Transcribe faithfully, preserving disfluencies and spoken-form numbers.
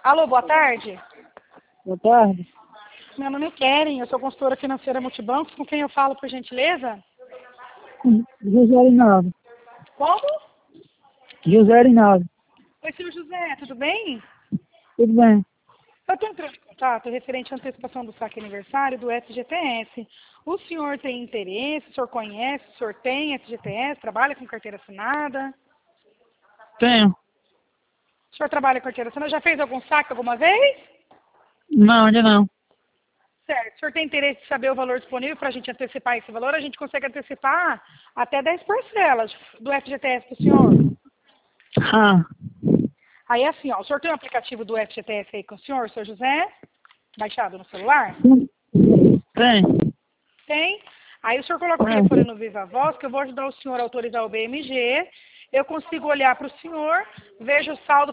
Alô, boa tarde. Boa tarde. Meu nome é Keren, eu sou consultora financeira Multibanco. Com quem eu falo, por gentileza? José Rinaldo. Como? José Rinaldo. Oi, senhor José, tudo bem? Tudo bem? Eu estou entrando em contato referente à antecipação do saque aniversário do F G T S. O senhor tem interesse? O senhor conhece? O senhor tem F G T S? Trabalha com carteira assinada? Tenho. O senhor trabalha com carteira assinada? Já fez algum saque alguma vez? Não, ainda não. Certo. O senhor tem interesse em saber o valor disponível para a gente antecipar esse valor? A gente consegue antecipar até dez parcelas do F G T S para o senhor. Ah, Aí é assim, ó, o senhor tem um aplicativo do F G T S aí com o senhor, senhor José? Baixado no celular? tem. Tem. Aí o senhor coloca o É. telefone no Viva Voz, que eu vou ajudar o senhor a autorizar o B M G. Eu consigo olhar para o senhor, vejo o saldo